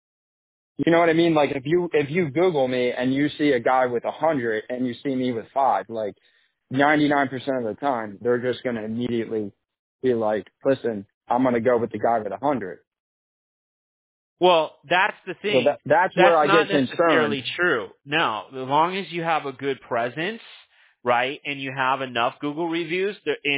You know what I mean? Like if you Google me and you see a guy with 100 and you see me with 5, like 99% of the time they're just gonna immediately be like, listen, I'm gonna go with the guy with 100. Well, that's the So thing. that's where That's I not get concerned. necessarily true. No, as long as you have a good presence, right, and you have enough Google reviews,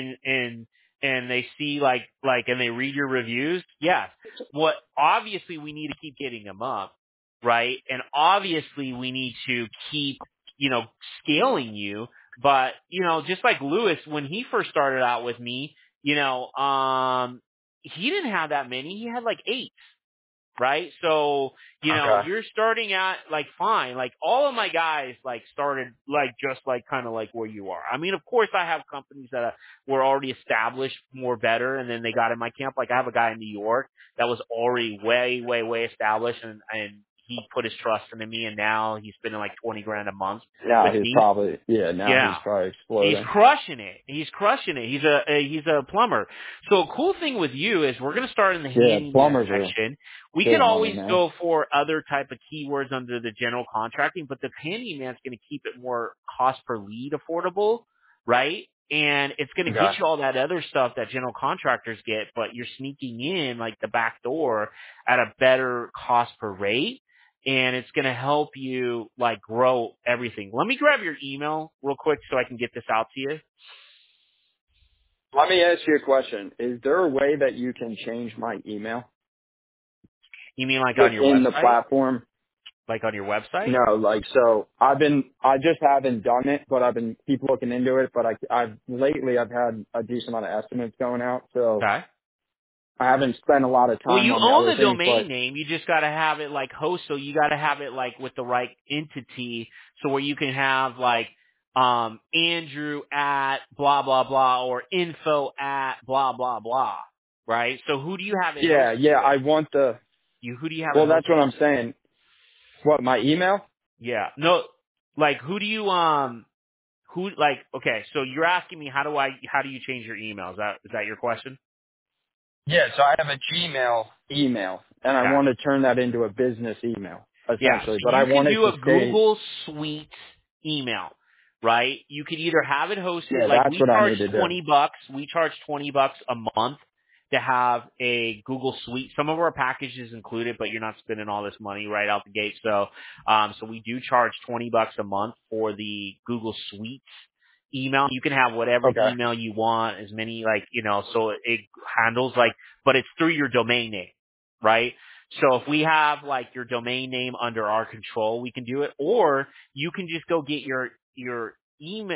and they see and they read your reviews, yes. What obviously we need to keep getting them up, right, and obviously we need to keep scaling you. But just like Lewis, when he first started out with me, he didn't have that many. He had like 8. Right? So, Okay. you're starting at like fine. Like all of my guys like started like just like kind of like where you are. I mean, of course I have companies that were already established more better and then they got in my camp. Like I have a guy in New York that was already way, way, way established and he put his trust into me, and now he's spending like 20 grand a month Now with he's me. probably, now he's Yeah. probably He's exploding. crushing it. He's crushing it. He's a plumber. So a cool thing with you is we're going to start in the Yeah, handyman plumbers are section. We could big money always now. go for other type of keywords under the general contracting, but the handyman's going to keep it more cost per lead affordable, right? And it's going to get Okay. you all that other stuff that general contractors get, but you're sneaking in like the back door at a better cost per rate. And it's going to help you like grow everything. Let me grab your email real quick so I can get this out to you. Let me ask you a question. Is there a way that you can change my email You mean like on your within the website? platform? Like on your website? No, like, so I just haven't done it, but I've been keep looking into it, but lately I've had a decent amount of estimates going out, so Okay. I haven't spent a lot of Well, time you on the own other the things, domain but name. You just got to have it like host. So you got to have it like with the right entity. So where you can have like, Andrew at blah, blah, blah, or info at blah, blah, blah. Right? So who do you have it hosted yeah, with? I want Who do you have it well, that's what hosted? I'm saying. What, my email? Yeah. No, like who do you, okay, so you're asking me how do you change your email? Is that your question? Yeah, so I have a Gmail email, and I Okay. want to turn that into a business email, Yeah, so essentially, but I you can want it do to a stay, Google Suite email, right? You could either have it hosted, yeah, like that's we what I charge need to do. $20. We charge $20 a month to have a Google Suite. Some of our packages include it, but you're not spending all this money right out the gate. So we do charge $20 a month for the Google Suite email. You can have whatever Okay. email you want, as many so it handles but it's through your domain name, right? So if we have like your domain name under our control, we can do it, or you can just go get your email,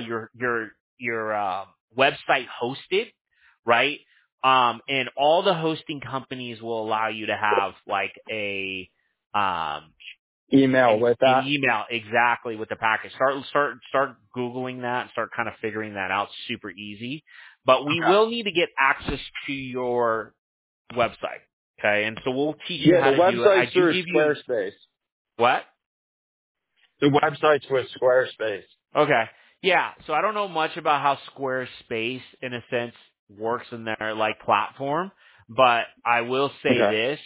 website hosted, right? And all the hosting companies will allow you to have like um, Email with an that? email exactly with the package. Start Googling that, start kind of figuring that out. Super easy. But we Okay. will need to get access to your website. Okay. And so we'll teach you Yeah, how the to do it. I website's do through give you Squarespace. what? The website's with Squarespace. Okay. Yeah. So I don't know much about how Squarespace in a sense works in their like platform, but I will say Okay. this.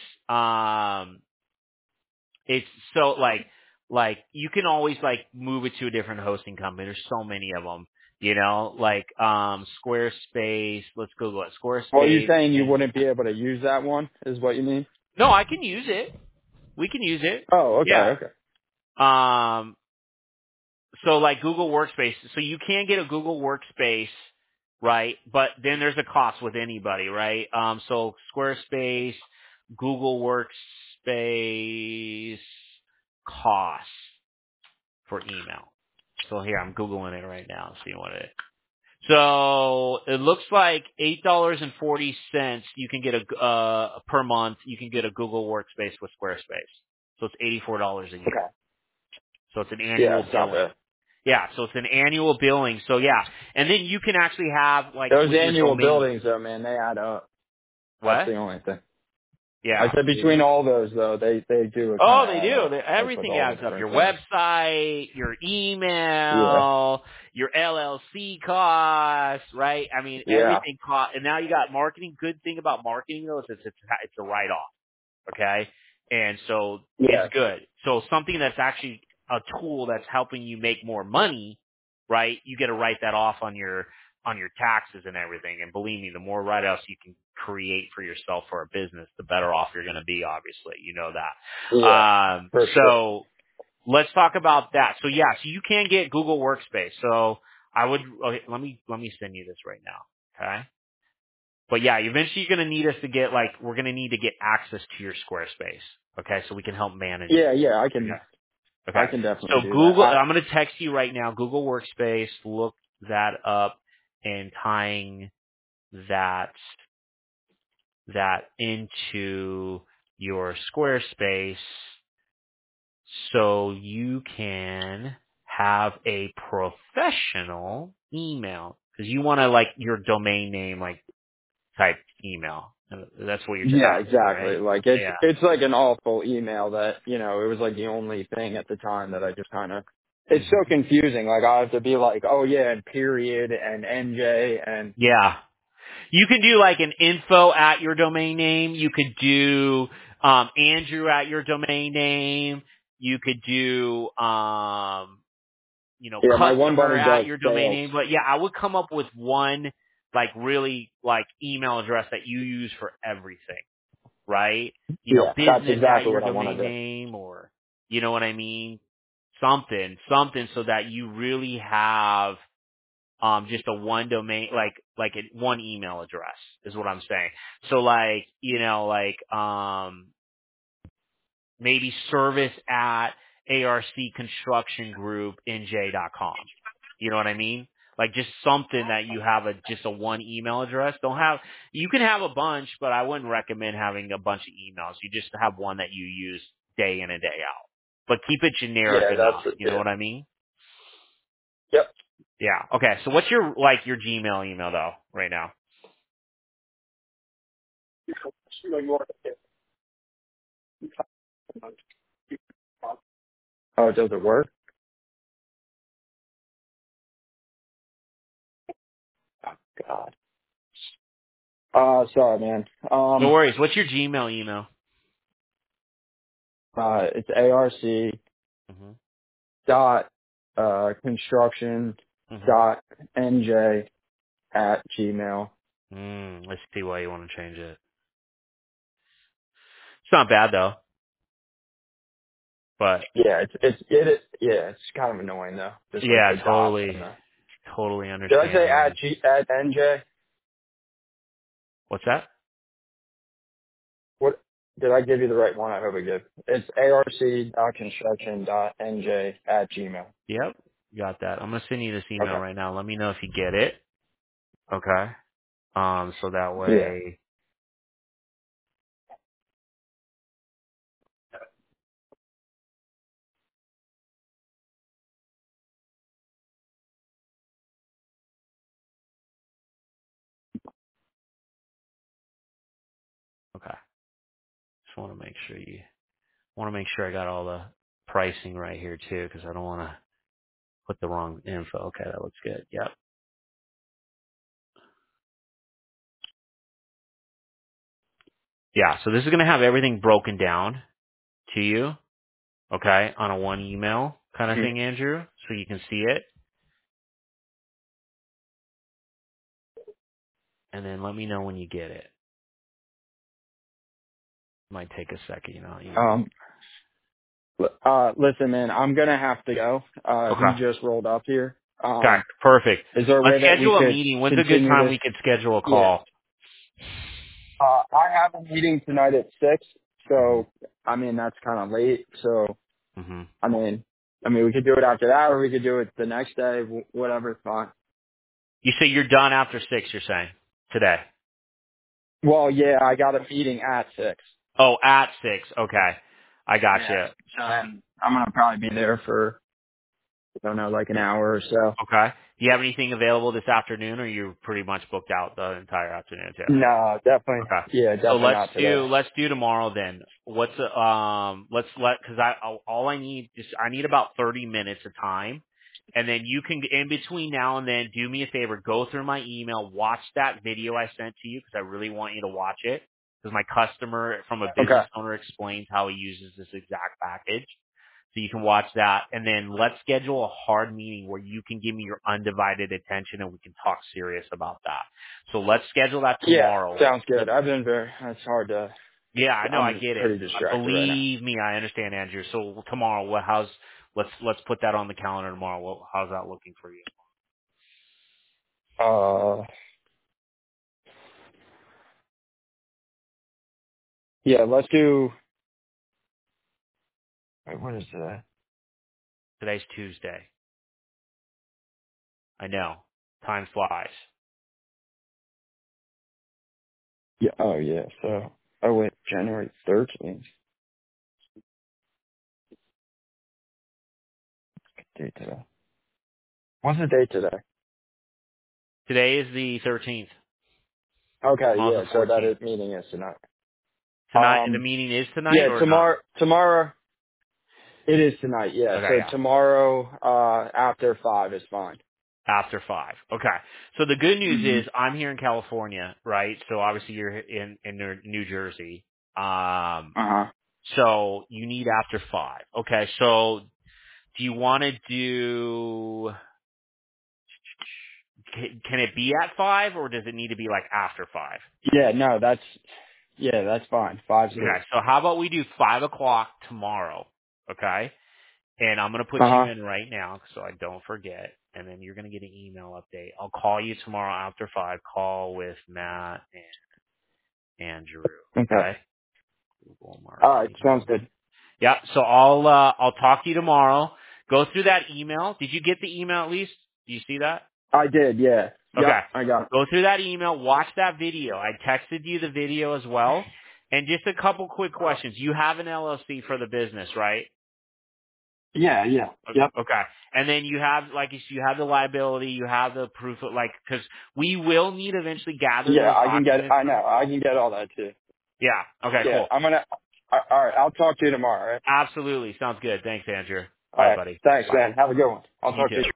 It's so like you can always like move it to a different hosting company. There's so many of them, Squarespace. Let's Google it. Well, you're Squarespace. saying you And wouldn't be able to use that one, is what you mean? no, I can use it. We can use it. Oh, okay, Yeah. okay. So like Google Workspace. So you can get a Google Workspace, right? But then there's a cost with anybody, right? So Squarespace, Google Workspace costs for email. So here, I'm Googling it right now, seeing what it is. So it looks like $8.40 you can get per month. You can get a Google Workspace with Squarespace. So it's $84 a year. Okay. So it's an Yeah, annual it's not billing. bad. Yeah, so it's an annual billing. So yeah, and then you can actually have like Those with your annual domain. buildings, though, man, they add up. That's What? the only thing. I Yeah. said between all those, though, they do kind Oh, of they add do. up, like with Everything all the adds up. different Your things. website, your Yeah. email, your LLC costs, right? I mean, Yeah. everything costs. And now you got marketing. Good thing about marketing though is it's a write off. Okay, and so Yeah. it's good. So something that's actually a tool that's helping you make more money, right? You get to write that off on your taxes and everything. And believe me, the more write-offs you can create for yourself for a business, the better off you're going to be. Obviously, you know that. Yeah. For sure. So let's talk about that. So yeah, so you can get Google Workspace. So okay, let me send you this right now. Okay. But yeah, eventually you're going to need us to we're going to need to get access to your Squarespace. Okay. So we can help manage it. Yeah, I Okay. I Okay. can definitely So do that. Google, I'm going to text you right now, Google Workspace, look that up and tying that into your Squarespace so you can have a professional email because you want to like your domain name, like type email. That's what you're Yeah, asking for, exactly. right? Like Yeah. it's like an awful email that, you know, it was like the only thing at the time that I just kind of, it's so hmm confusing. Like I have to be like, oh yeah, and period and NJ and Yeah. You can do like an info at your domain name. You could do Andrew at your domain name. You could do yeah, my one customer buddy at does your domain sales. name. But yeah, I would come up with one like really like email address that you use for everything, right? Yeah, that's Business at exactly your what I want domain to do. name, or you know what I mean? Something so that you really have just a one domain, like one email address is what I'm saying. So like, maybe service at arcconstructiongroup.nj.com. You know what I mean? Like just something that you have just a one email address. You can have a bunch, but I wouldn't recommend having a bunch of emails. You just have one that you use day in and day out. But keep it generic Yeah, enough. that's You know yeah. what I mean? Yep. Yeah. Okay. So what's your Gmail email though right now? Oh, does it work? Oh, God. Sorry, man. No worries. What's your Gmail email? It's ARC Mhm. dot construction Mhm. dot NJ at Gmail. Let's see why you want to change it. It's not bad though, but Yeah, yeah, it's kind of annoying though. Just like yeah, the dots and totally, the. totally Did I say understand. at And at NJ? what's that? What did I give you the right one? I hope I did. It's ARC dot construction dot NJ at Gmail. Yep, got that. I'm gonna send you this email Okay. right now. Let me know if you get it. Okay. So that Yeah. way, okay. Just want to make sure I got all the pricing right here too, because I don't want to put the wrong info. Okay, that looks good. Yep. Yeah. So this is gonna have everything broken down to you. Okay, on a one email kind of Hmm. thing, Andrew, so you can see it, and then let me know when you get it. Might take a second, Um. Listen, man, I'm gonna have to go. He Okay. just rolled up here. Okay. Perfect. Is there a Let's way that we schedule a could meeting. When's a good continue time this? we could schedule a Yeah. call? I have a meeting tonight at 6, Mhm. so I mean that's kind of late. So Mhm. I mean we could do it after that, or we could do it the next day. Whatever's fine. You say you're done after 6. You're saying today? Well, yeah, I got a meeting at 6. Oh, at 6. Okay. I got Yeah. you. So then I'm gonna probably be there for I don't know, like an hour or so. Okay. Do you have anything available this afternoon, or you're pretty much booked out the entire afternoon too? No, definitely. Okay. Yeah, So definitely not today. let's do tomorrow then. Cause all I need about 30 minutes of time. And then you can, in between now and then, do me a favor, go through my email, watch that video I sent to you, cause I really want you to watch it. Cause my customer from a Okay. business owner explains how he uses this exact package. So you can watch that, and then let's schedule a hard meeting where you can give me your undivided attention and we can talk serious about that. So let's schedule that Yeah, tomorrow. sounds good. It's hard to, Yeah, I know, I I'm get it. pretty distracted right now. Believe me, I understand, Andrew. So tomorrow, let's put that on the calendar tomorrow. How's that looking for you? Yeah, let's do, wait, what is that? Today's Tuesday. I know. Time flies. Yeah, oh yeah, so, oh wait, January 13th. Date today. What's the date today? Today is the 13th. Okay, Tomorrow's yeah. the So that 14th. is, meeting is tonight. Tonight, the meeting is tonight Yeah, or not? tomorrow it is tonight. Yeah. Okay, So yeah. tomorrow, after 5 is fine. After 5. Okay. So the good news Hmm. is I'm here in California, right? So obviously you're in New Jersey. Uh-huh. So you need after 5. Okay. So do you want to do, can it be at 5 or does it need to be like after 5? Yeah, no, that's fine. Five's Okay. good. So how about we do 5 o'clock tomorrow? Okay. And I'm going to put you Uh-huh. in right now so I don't forget. And then you're going to get an email update. I'll call you tomorrow after 5. Call with Matt and Andrew. Okay. Okay. Google All right, sounds Marketing. good. Yeah. So I'll talk to you tomorrow. Go through that email. Did you get the email at least? Do you see that? I did, yeah. Okay. Yep, I got it. Go through that email. Watch that video. I texted you the video as well. And just a couple quick questions. You have an LLC for the business, right? Yeah, yeah. Yep. Okay. And then you have, like, you have the liability, you have the proof of, like, because we will need to eventually gather Yeah, those I can get, documents. I know, I can get all that too. Yeah. Okay, Yeah, cool. all right, I'll talk to you tomorrow, all right? Absolutely. Sounds good. Thanks, Andrew. All All right, right, buddy. thanks, Bye. man. Have a good one. I'll You talk to too. you.